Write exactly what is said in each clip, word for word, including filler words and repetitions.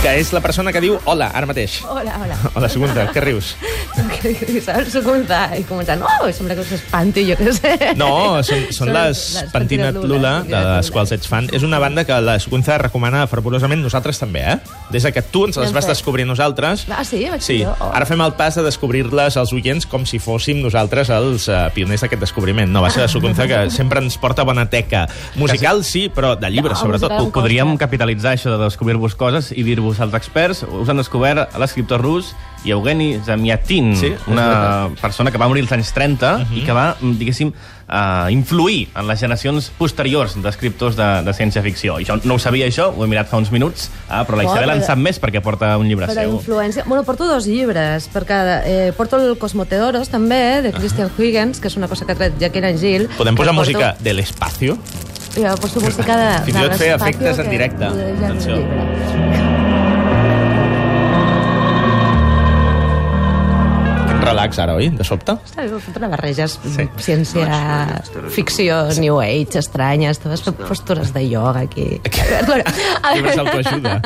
que és la persona que diu hola, ara mateix. Hola, hola. Hola, Sugunta, què rius? Saps, Sugunta, i començant, oh, sembla que us espanti, jo què sé. No, són, són les, les Pentinat Lula, de les quals ets fan. És una banda que la Sugunta recomana fervorosament, nosaltres també, eh? Des que tu ens les vas descobrir nosaltres... Ah, sí? Vaig sí. jo? Oh. Ara fem el pas de descobrir-les als oients com si fóssim nosaltres els uh, pioners d'aquest descobriment. No, va ser la Sugunta que sempre ens porta bona teca. Musical, sí, però de llibres, sobretot. Ho podríem capitalitzar, això de descobrir-vos coses i dir-vos als experts. Us han descobert l'escriptor rus Yevgeny Zamyatin, sí, una persona que va morir als anys trenta uh -huh. i que va, diguéssim, uh, influir en les generacions posteriors d'escriptors de, de ciència-ficció. I jo no ho sabia, això, ho he mirat fa uns minuts, ah, però la Isabel oh, en sap més perquè porta un llibre però seu. Influència... Bueno, porto dos llibres, perquè eh, porto el Cosmoteoros, també, de Christian uh -huh. Huygens, que és una cosa que ha tret Jackie Angel. Podem posar porto... música de l'espacio? Jo he posat música de, Fins i tot fer efectes en directe. Atenció. Relax ara, oi? De sobte? Està bé, una barreja, sí. Ciència, ficció, New Age, estranyes, totes postures de ioga aquí. Llibres d'autoajuda.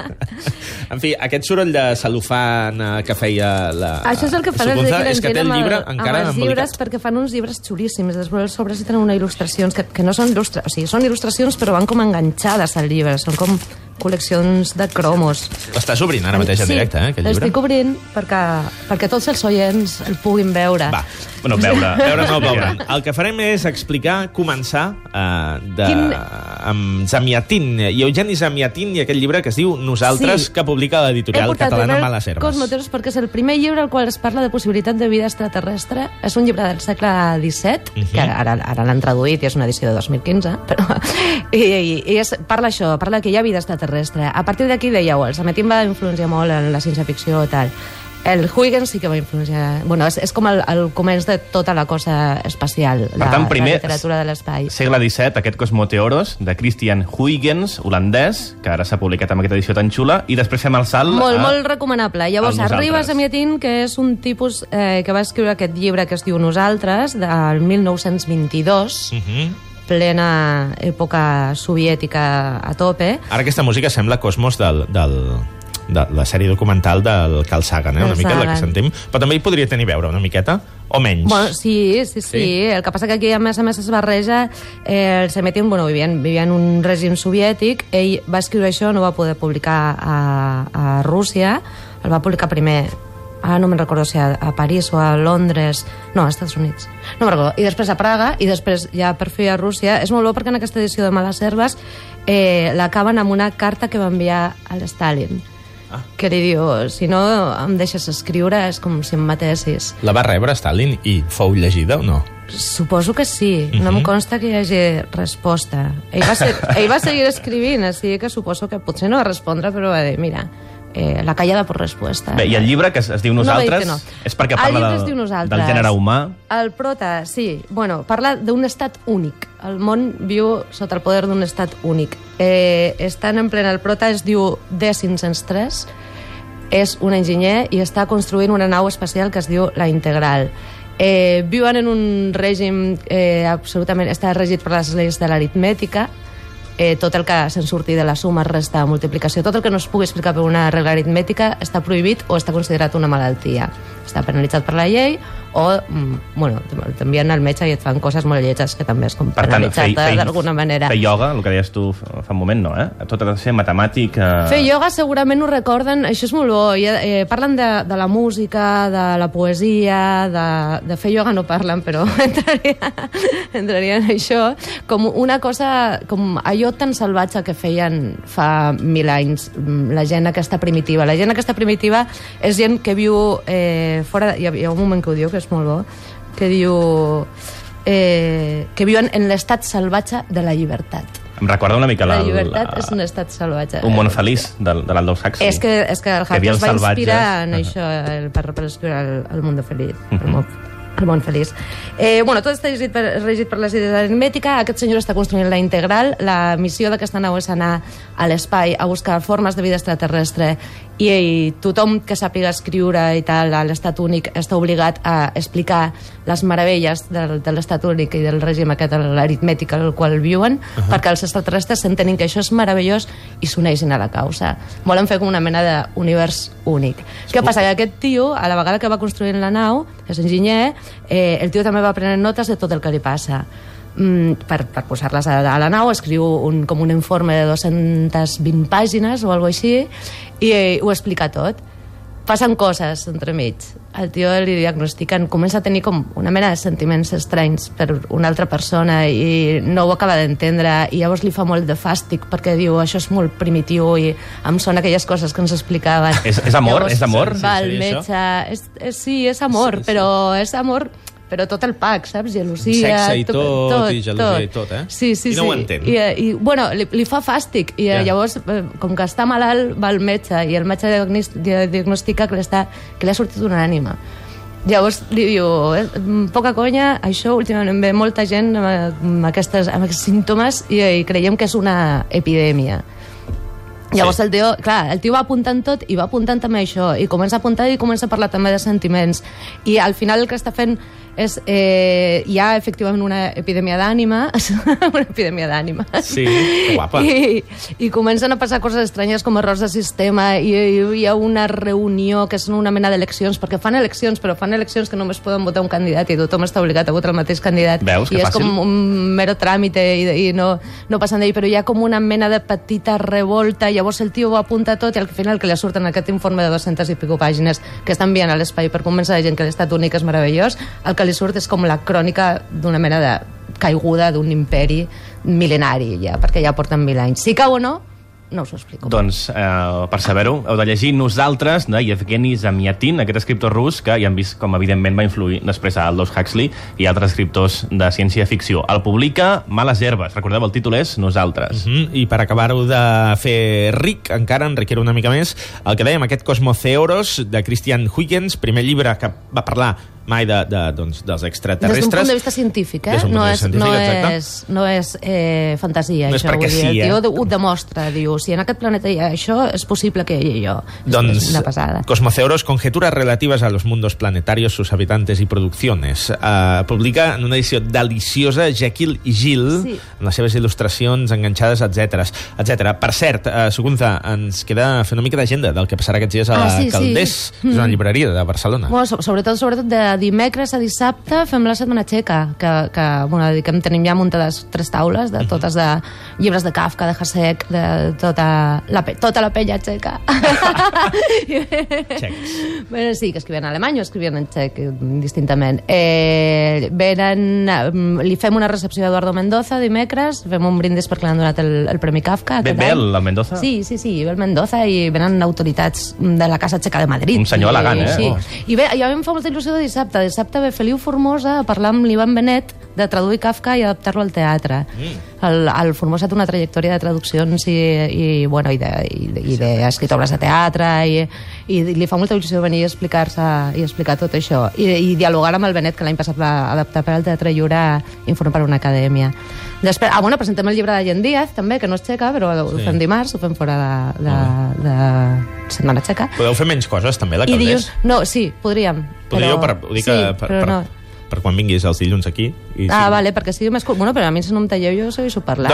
En fi, aquest soroll de cel·lofana que feia la... Això és el que fa la Sugunta, és que té el llibre amb, encara amb els llibres, perquè fan uns llibres xulíssims. Després els sobres hi tenen unes il·lustracions que, que no són il·lustracions, o sigui, són il·lustracions però van com enganxades al llibre, són com col·leccions de cromos. L'estàs obrint ara mateix en sí, directe, eh, aquest llibre? Sí, l'estic obrint perquè, perquè tots els oients el puguin veure. Va, bueno, veure, veure no el veuran. El que farem és explicar, començar eh, de, Quin... amb Zamyatin, Yevgeny Zamyatin, i aquest llibre que es diu Nosaltres, sí. que publica l'editorial catalana Males Herbes. Cosmoteros perquè és el primer llibre al qual es parla de possibilitat de vida extraterrestre. És un llibre del segle disset, uh -huh. que ara, ara l'han traduït i és una edició de dos mil quinze, però i, i, i és, parla això, parla que hi ha vida extraterrestre. A partir d'aquí, dèieu, el Zamyatin va influenciar molt en la ciència-ficció i tal. El Huygens sí que va influenciar... Bueno, és, és com el, el començ de tota la cosa espacial, per tant, la, primer, la literatura de l'espai. Segle disset, aquest Cosmoteoros, de Christian Huygens, holandès, que ara s'ha publicat amb aquesta edició tan xula, i després fem el salt Molt, a... molt recomanable. Llavors, arriba Zamyatin, que és un tipus eh, que va escriure aquest llibre que es diu Nosaltres, del mil nou-cents vint-i-dos, uh -huh. plena època soviètica a tope. Ara aquesta música sembla Cosmos del... del... de la sèrie documental del Carl Sagan, eh? una mica la que sentim, però també hi podria tenir veure una miqueta, o menys. Bueno, sí, sí, sí, sí. El que passa que aquí a més a més es barreja eh, el Zamyatin, bueno, vivien, vivien en un règim soviètic, ell va escriure això, no va poder publicar a, a Rússia, el va publicar primer, ara no me'n recordo si a, a París o a Londres, no, als Estats Units, no me'n recordo, i després a Praga, i després ja per fi a Rússia. És molt bo perquè en aquesta edició de Males Herbes eh, l'acaben amb una carta que va enviar a l'Stalin, que li diu, si no em deixes escriure és com si em matessis. La va rebre Stalin i fou llegida o no? Suposo que sí, no uh-huh. em consta que hi hagi resposta. Ell va, ser, ell va seguir escrivint, així que suposo que potser no va respondre, però va dir, mira, eh, la callada per resposta. Bé, i el llibre que es, es diu Nosaltres no, no. és perquè parla del, del gènere humà? El prota, sí, bueno, parla d'un estat únic. El món viu sota el poder d'un estat únic. Eh, estan en plena... El prota es diu D cinc cents tres, és un enginyer i està construint una nau espacial que es diu la Integral. Eh, viuen en un règim eh, absolutament... Està regit per les lleis de l'aritmètica, eh, tot el que se'n surti de la suma, resta, multiplicació, tot el que no es pugui explicar per una regla aritmètica està prohibit o està considerat una malaltia. Està penalitzat per la llei o, mm, bueno, t'envien al metge i et fan coses molt lletges que també és com penalitzat d'alguna manera. Fer ioga, el que deies tu fa un moment, no, eh? Tot ha de ser matemàtic... Eh... Fer ioga segurament ho recorden, això és molt bo. I, eh, parlen de, de la música, de la poesia, de, de fer ioga no parlen, però entraria, entraria en això com una cosa, com allò tan salvatge que feien fa mil anys la gent aquesta primitiva. La gent aquesta primitiva és gent que viu eh, fora... Hi ha, hi ha un moment que ho diu, que és molt bo, que diu eh, que viuen en l'estat salvatge de la llibertat. Em recorda una mica la... La llibertat la... és un estat salvatge. Un món feliç de, de l'Aldous Huxley. És que, és que el Huxley es va inspirar en uh -huh. això el, per, per escriure el, el Mundo Feliz. Uh -huh. el, món, el món feliç. Eh, bueno, tot està regit per, regit per les idees de l'aritmètica. Aquest senyor està construint la Integral. La missió d'aquesta nau és anar a l'espai a buscar formes de vida extraterrestre i, i tothom que sàpiga escriure i tal a l'estat únic està obligat a explicar les meravelles de, de l'estat únic i del règim aquest, l'aritmètic al qual viuen, uh -huh. perquè els extraterrestres s'entenin que això és meravellós i s'uneixin a la causa. Volen fer com una mena d'univers únic. Es Què passa? Que aquest tio, a la vegada que va construint la nau, és enginyer, eh, el tio també va prenent notes de tot el que li passa. Mm, per, per posar-les a, a la nau, escriu un, com un informe de dues-centes vint pàgines o alguna cosa així, i eh, ho explica tot. Passen coses entremig. El tio li diagnostiquen, comença a tenir com una mena de sentiments estranys per una altra persona i no ho acaba d'entendre, i llavors li fa molt de fàstic perquè diu, això és molt primitiu i em sona aquelles coses que ens explicaven. És, és amor? Llavors, és amor? Va al metge... És, és, sí, és amor, sí, sí. però és amor... però tot el pack, saps? Gelosia... Sexe i tot, tot i gelosia tot. i tot, eh? Sí, sí, I no sí. ho entén. I, i bueno, li, li fa fàstic. I yeah. llavors, com que està malalt, va al metge, i el metge diagnostica que, que li ha sortit una ànima. Llavors li diu, eh, poca conya, això últimament ve molta gent amb, aquestes, amb aquests símptomes i, i creiem que és una epidèmia. Llavors sí. el tio, clar, el tio va apuntant tot i va apuntant també això, i comença a apuntar i comença a parlar també de sentiments, i al final el que està fent és, eh, hi ha efectivament una epidèmia d'ànima, una epidèmia d'ànima. Sí, que guapa. I, I comencen a passar coses estranyes com errors de sistema, i, i hi ha una reunió que és una mena d'eleccions, perquè fan eleccions, però fan eleccions que només poden votar un candidat i tothom està obligat a votar el mateix candidat. Veus, que I és fàcil. com un mero tràmite i, i no, no passen d'ell, però hi ha com una mena de petita revolta, i llavors el tio ho apunta tot i al final que li surten aquest informe de dues-centes i pico pàgines que està enviant a l'espai per convèncer la gent que l'estat únic és meravellós, el que li surt és com la crònica d'una mena de caiguda d'un imperi mil·lenari ja, perquè ja porten mil anys. Si cau o no, no us ho explico. Doncs, eh, per saber-ho, heu de llegir Nosaltres, de Yevgeny Zamyatin, aquest escriptor rus que ja hem vist com, evidentment, va influir després a Aldous Huxley i altres escriptors de ciència-ficció. El publica Males Herbes. Recordeu, el títol és Nosaltres. Uh -huh. I per acabar-ho de fer ric, encara enriquir una mica més, el que dèiem, aquest Cosmoceoros, de Christian Huygens, primer llibre que va parlar mai de, de, doncs, dels extraterrestres. Des d'un punt de vista científic, eh? No és, científic, no és, no és eh, fantasia, no això. És perquè dir, sí, eh? El tio ho demostra, diu, si en aquest planeta hi ha això, és possible que hi hagi allò. Doncs, és una passada. Cosmoceoros, conjeturas relativas a los mundos planetarios, sus habitantes y producciones. Uh, publica en una edició deliciosa Jekyll i Jill, sí. amb les seves il·lustracions enganxades, etcètera, etcètera. Per cert, uh, Sugunza, ens queda fer una mica d'agenda del que passarà aquests dies a la ah, sí, Calders, sí. que és una llibreria de Barcelona. Bueno, sobretot, sobretot de dimecres a dissabte fem la setmana txeca, que, que bueno, que tenim ja muntades tres taules, de totes de llibres de Kafka, de Hasek, de tota la, tota la penya txeca. Txecs. Bueno, sí, que escrivien en alemany o escrivien en txec, distintament. Eh, venen, li fem una recepció a Eduardo Mendoza dimecres, fem un brindis perquè l'han donat el, el Premi Kafka. Ve, ve el Mendoza? Sí, sí, sí, ve el Mendoza i venen autoritats de la Casa Txeca de Madrid. Un senyor elegant, eh? Sí. Oh. I bé, ja em fa molta il·lusió de dissabte. Dissabte ve Feliu Formosa a parlar amb l'Ivan Benet de traduir Kafka i adaptar-lo al teatre. Mm. El, el Formosa té una trajectòria de traduccions i, i, bueno, i, de, i, i d'escrit obres de teatre i, i li fa molta il·lusió venir a explicar-se i explicar tot això. I, i dialogar amb el Benet, que l'any passat va adaptar per al Teatre Lliure Informe per una acadèmia. Després, ah, bueno, presentem el llibre de Jen Díaz, també, que no és txeca, però sí. ho fem dimarts, ho fem fora de, de, de, de Setmana Txeca. Podeu fer menys coses, també, la I Calders? dilluns, no, sí, podríem. Podríeu, però, per, ho dic, sí, per, per, no. per quan vinguis els dilluns aquí. I ah, sí. vale, perquè sigui més curt. Bueno, però a mi si no em talleu jo soy su parlar.